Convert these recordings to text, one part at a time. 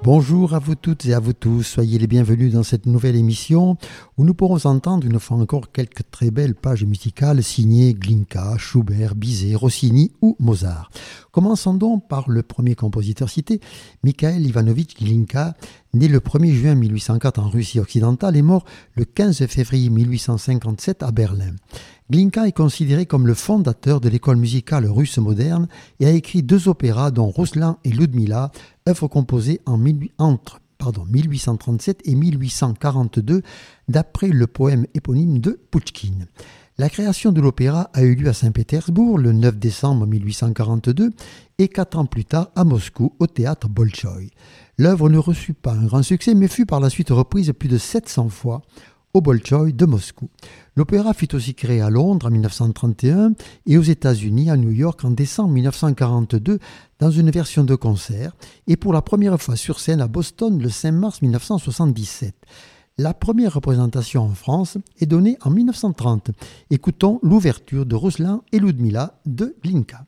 Bonjour à vous toutes et à vous tous, soyez les bienvenus dans cette nouvelle émission où nous pourrons entendre une fois encore quelques très belles pages musicales signées Glinka, Schubert, Bizet, Rossini ou Mozart. Commençons donc par le premier compositeur cité, Mikhail Ivanovitch Glinka, né le 1er juin 1804 en Russie occidentale et mort le 15 février 1857 à Berlin. Glinka est considéré comme le fondateur de l'école musicale russe moderne et a écrit 2 opéras dont Ruslan et Ludmila, œuvres composées entre 1837 et 1842 d'après le poème éponyme de Pouchkine. La création de l'opéra a eu lieu à Saint-Pétersbourg le 9 décembre 1842 et 4 ans plus tard à Moscou au théâtre Bolchoï. L'œuvre ne reçut pas un grand succès mais fut par la suite reprise plus de 700 fois au Bolchoï de Moscou. L'opéra fut aussi créé à Londres en 1931 et aux États-Unis, à New York en décembre 1942 dans une version de concert et pour la première fois sur scène à Boston le 5 mars 1977. La première représentation en France est donnée en 1930. Écoutons l'ouverture de Ruslan et Ludmila de Glinka.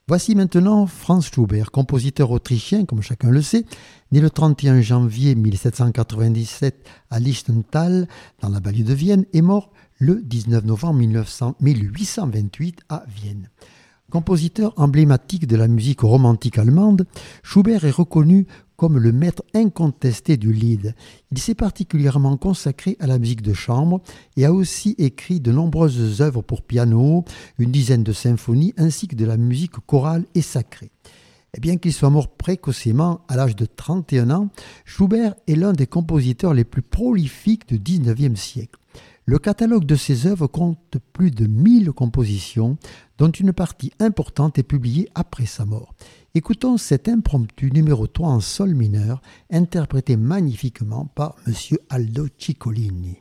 Voici maintenant Franz Schubert, compositeur autrichien, comme chacun le sait, né le 31 janvier 1797 à Lichtental, dans la banlieue de Vienne, et mort le 19 novembre 1828 à Vienne. Compositeur emblématique de la musique romantique allemande, Schubert est reconnu comme le maître incontesté du Lied. Il s'est particulièrement consacré à la musique de chambre et a aussi écrit de nombreuses œuvres pour piano, une dizaine de symphonies ainsi que de la musique chorale et sacrée. Et bien qu'il soit mort précocement à l'âge de 31 ans, Schubert est l'un des compositeurs les plus prolifiques du XIXe siècle. Le catalogue de ses œuvres compte plus de 1000 compositions, dont une partie importante est publiée après sa mort. Écoutons cet impromptu numéro 3 en sol mineur, interprété magnifiquement par M. Aldo Ciccolini.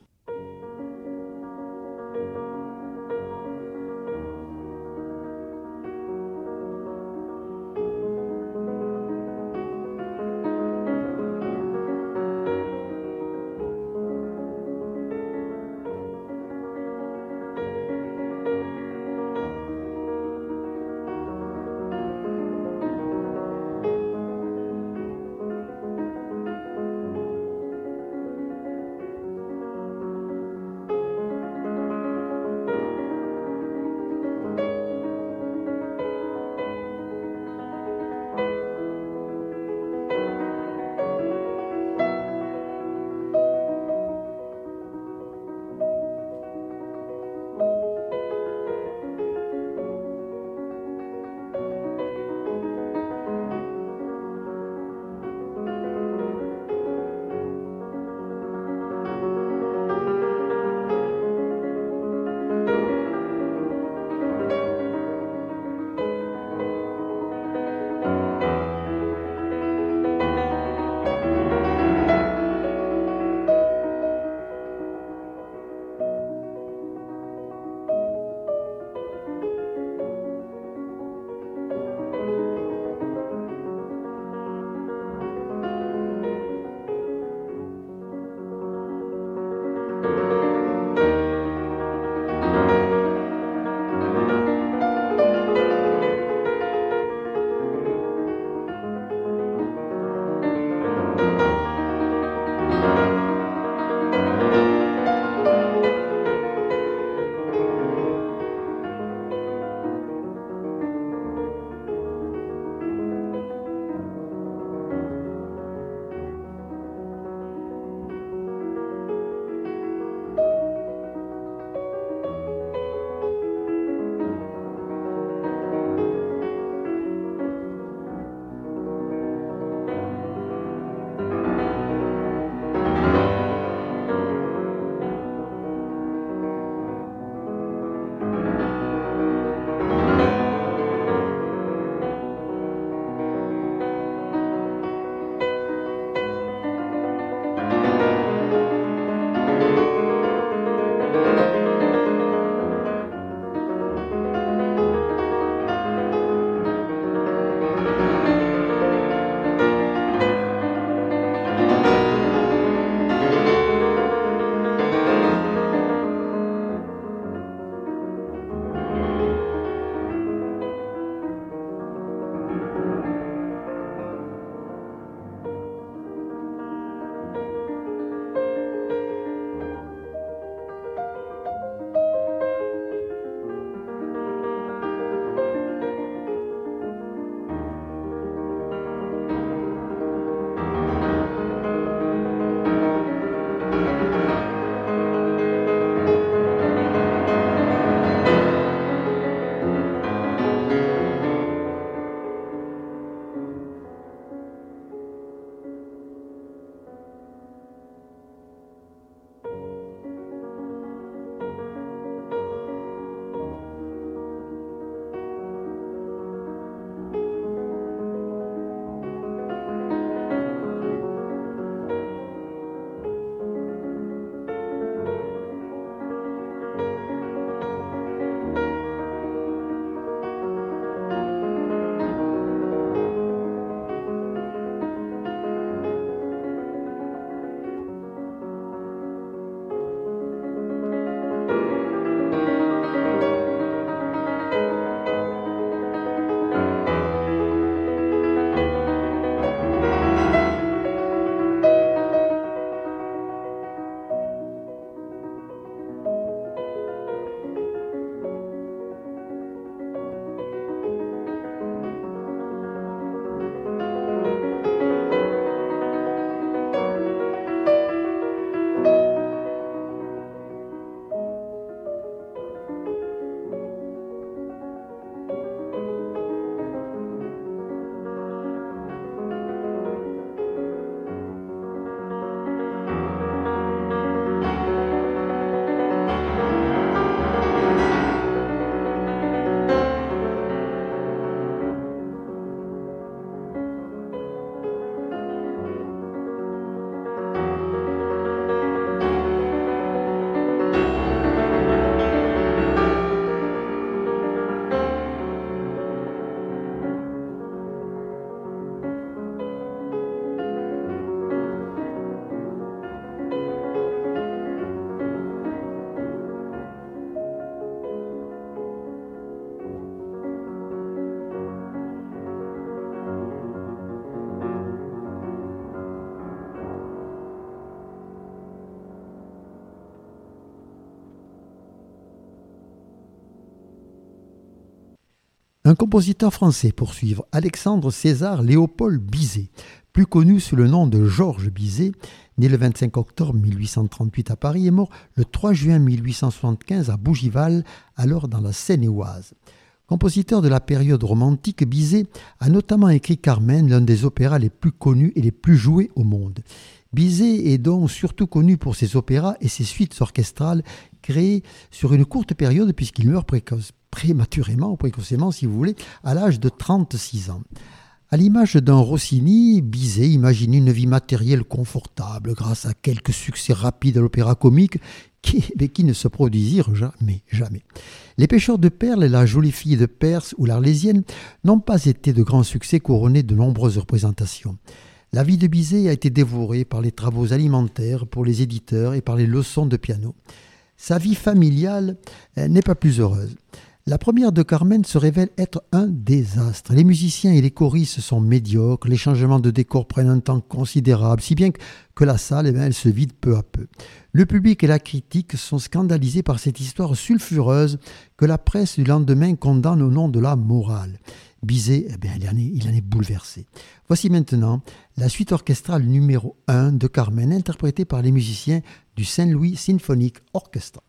Un compositeur français pour suivre, Alexandre César Léopold Bizet, plus connu sous le nom de Georges Bizet, né le 25 octobre 1838 à Paris et mort le 3 juin 1875 à Bougival, alors dans la Seine-et-Oise. Compositeur de la période romantique, Bizet a notamment écrit Carmen, l'un des opéras les plus connus et les plus joués au monde. Bizet est donc surtout connu pour ses opéras et ses suites orchestrales créées sur une courte période puisqu'il meurt prématurément ou précocement si vous voulez, à l'âge de 36 ans. À l'image d'un Rossini, Bizet imagine une vie matérielle confortable grâce à quelques succès rapides à l'opéra comique qui ne se produisirent jamais. Les pêcheurs de perles, La jolie fille de Perse ou l'Arlésienne n'ont pas été de grands succès couronnés de nombreuses représentations. La vie de Bizet a été dévorée par les travaux alimentaires pour les éditeurs et par les leçons de piano. Sa vie familiale n'est pas plus heureuse. La première de Carmen se révèle être un désastre. Les musiciens et les choristes sont médiocres, les changements de décor prennent un temps considérable, si bien que la salle elle se vide peu à peu. Le public et la critique sont scandalisés par cette histoire sulfureuse que la presse du lendemain condamne au nom de la morale. Bizet, il en est bouleversé. Voici maintenant la suite orchestrale numéro 1 de Carmen, interprétée par les musiciens du Saint-Louis Symphonic Orchestra.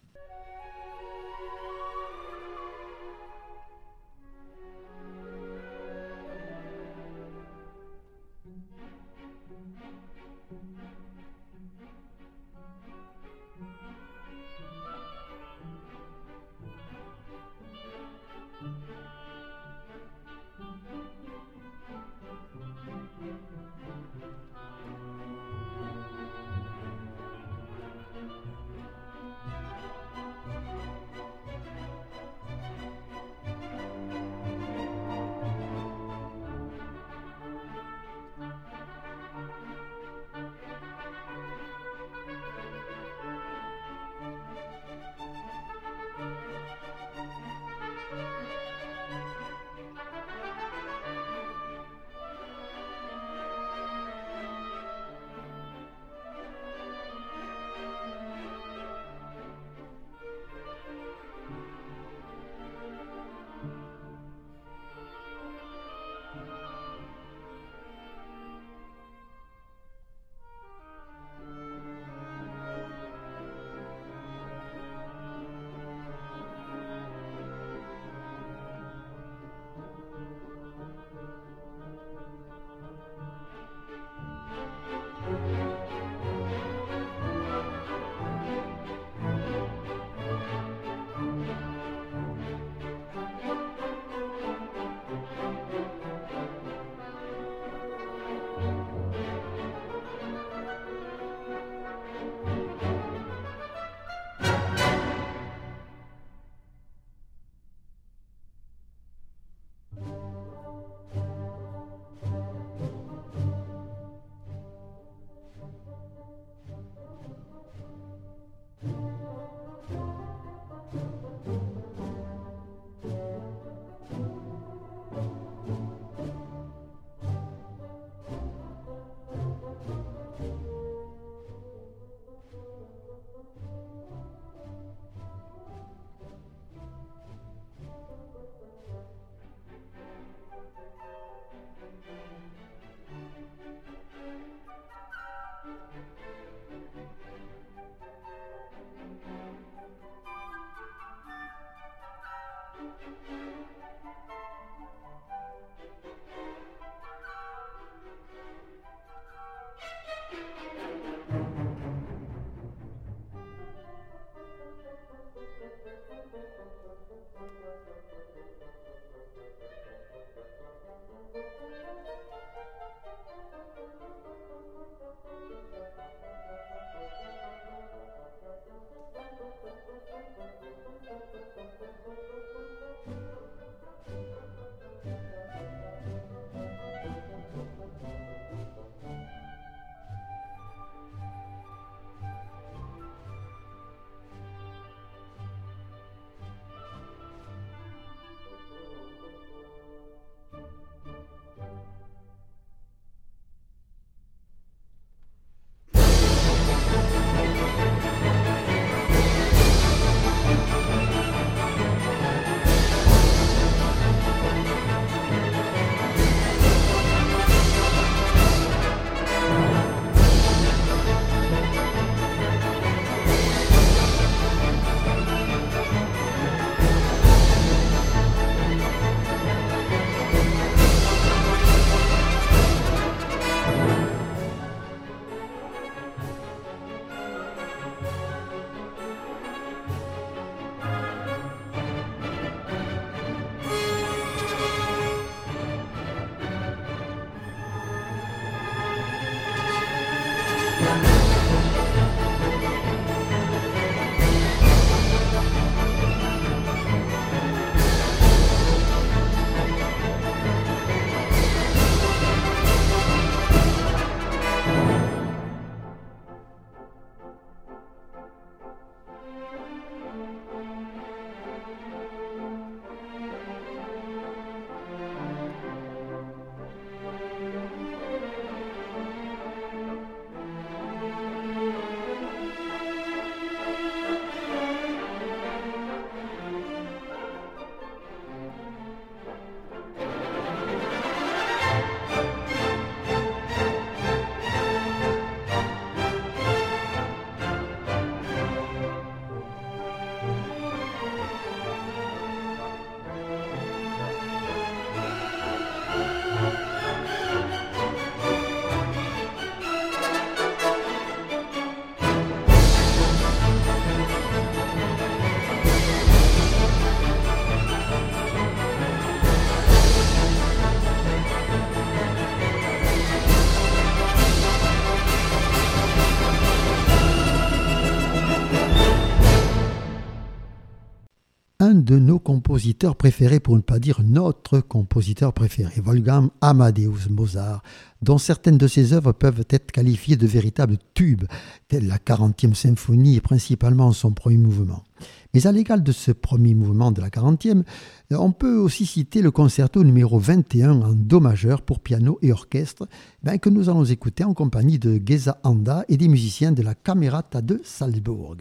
de nos compositeurs préférés, pour ne pas dire notre compositeur préféré, Wolfgang Amadeus Mozart, dont certaines de ses œuvres peuvent être qualifiées de véritables tubes, telle la 40e symphonie et principalement son premier mouvement. Mais à l'égal de ce premier mouvement de la 40e, on peut aussi citer le concerto numéro 21 en Do majeur pour piano et orchestre, que nous allons écouter en compagnie de Geza Anda et des musiciens de la Camerata de Salzbourg.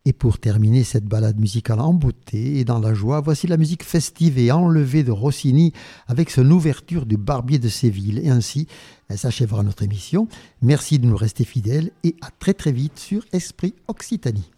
Et pour terminer cette balade musicale en beauté et dans la joie, voici la musique festive et enlevée de Rossini avec son ouverture du Barbier de Séville. Et ainsi s'achèvera notre émission. Merci de nous rester fidèles et à très très vite sur Esprit Occitanie.